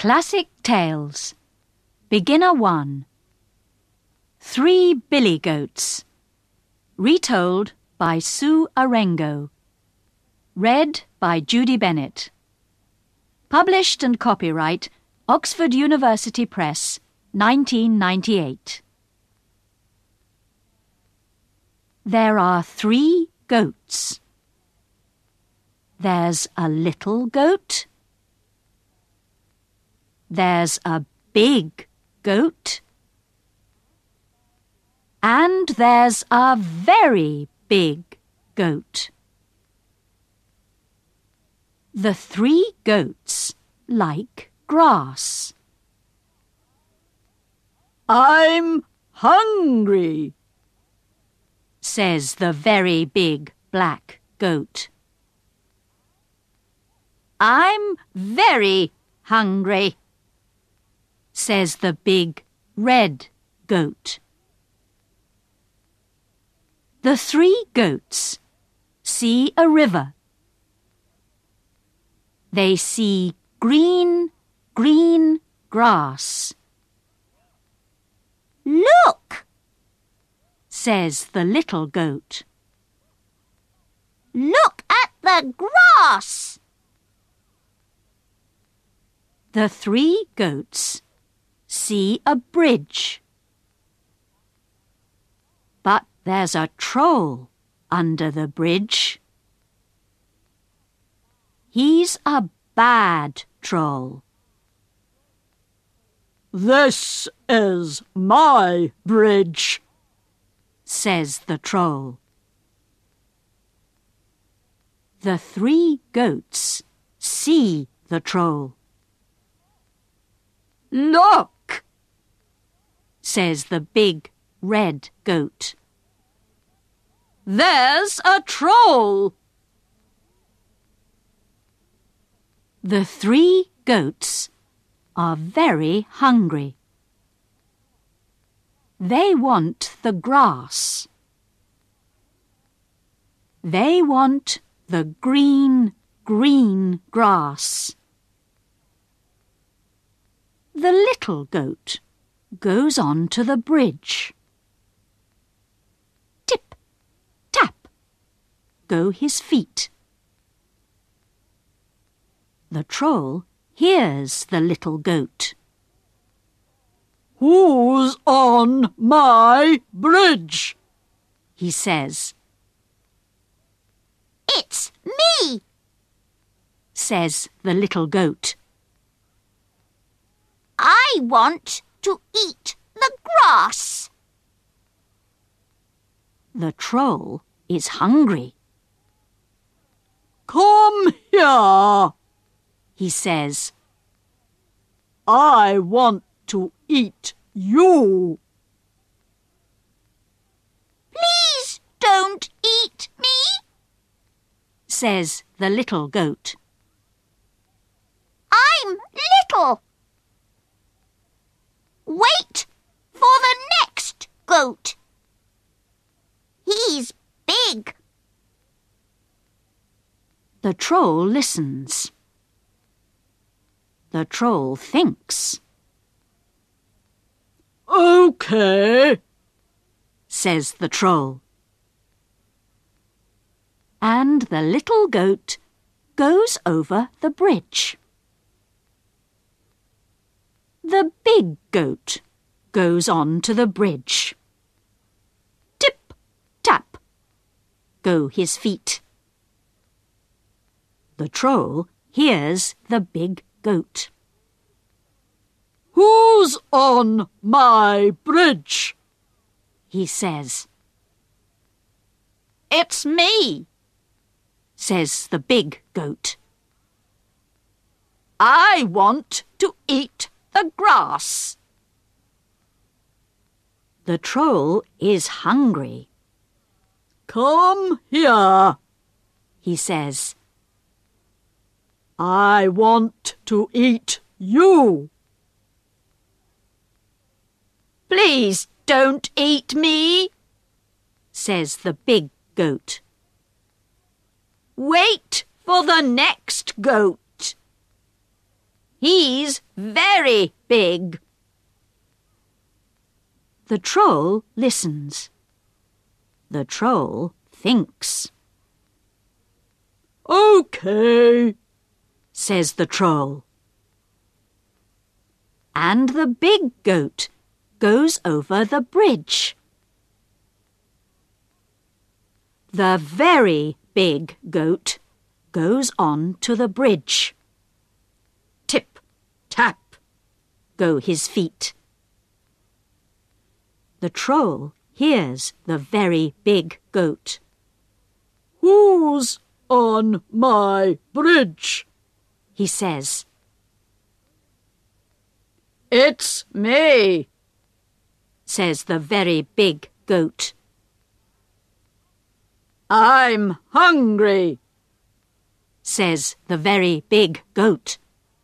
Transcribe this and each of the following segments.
Classic Tales. Beginner 1. 3 Billy Goats. Retold by Sue Arengo. Read by Judy Bennett. Published and copyright Oxford University Press, 1998. There are 3 goats. There's a little goat. There's a big goat. And there's a very big goat. The 3 goats like grass. I'm hungry, says the very big black goat. I'm very hungry, says the big red goat. The 3 goats see a river. They see green, green grass. Look, says the little goat. Look at the grass. The 3 goats see a bridge. But there's a troll under the bridge. He's a bad troll. This is my bridge, says the troll. The 3 goats see the troll. Look, says the big red goat. There's a troll. The 3 goats are very hungry. They want the grass. They want the green, green grass. The little goat goes on to the bridge. Tip, tap, go his feet. The troll hears the little goat. Who's on my bridge? He says. It's me, says the little goat. I want to eat the grass. The troll is hungry. Come here, he says. I want to eat you. Please don't eat me, says the little goat. I'm little. Wait for the next goat. He's big. The troll listens. The troll thinks. Okay, says the troll. And the little goat goes over the bridge. The big goat goes on to the bridge. Tip, tap, go his feet. The troll hears the big goat. Who's on my bridge? He says. It's me, says the big goat. I want to eat the grass. The troll is hungry. Come here, he says. I want to eat you. Please don't eat me, says the big goat. Wait for the next goat. He's very big. The Troll listens. The Troll thinks. OK, says the Troll. And the big goat goes over the bridge. The very big goat goes on to the bridge. tip, tap. Go his feet. The Troll hears the very big goat. Who's on my bridge? He says. It's me, Says the very big goat. I'm hungry. Says the very big goat.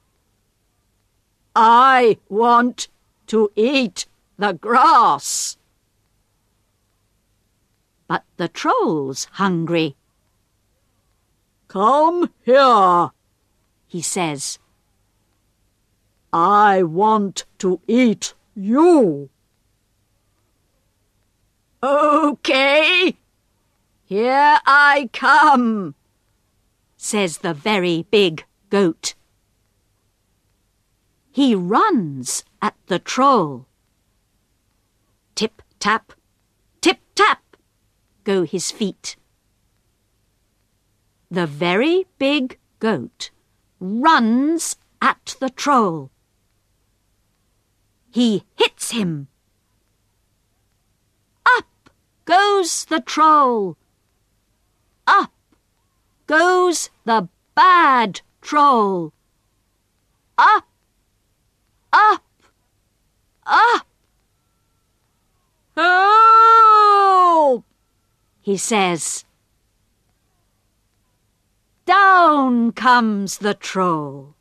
I want to eat the grass. But the Troll's hungry. Come here. He says. I want to eat you. OK, here I come, Says the very big goat. He runs at the Troll. Tip, tap, go his feet. The very big goat runs at the Troll. He hits him. Up goes the Troll. Up goes the bad Troll. Up, up, up. Help! He says. Down comes the Troll.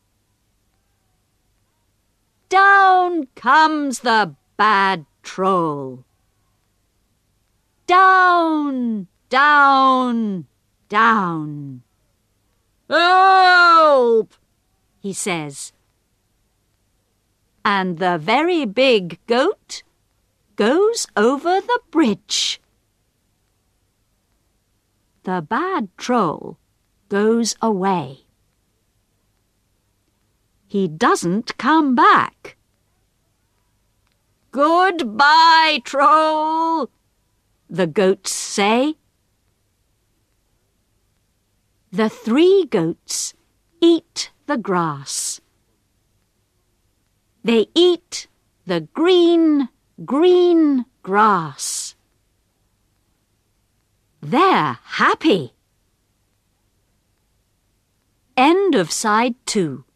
Down comes the bad Troll. Down, down, down. Help! He says. And the very big goat goes over the bridge. The bad Troll goes away. He doesn't come back. Goodbye, Troll, the goats say. The 3 goats eat the grass. They eat the green, green grass. They're happy. End of side 2.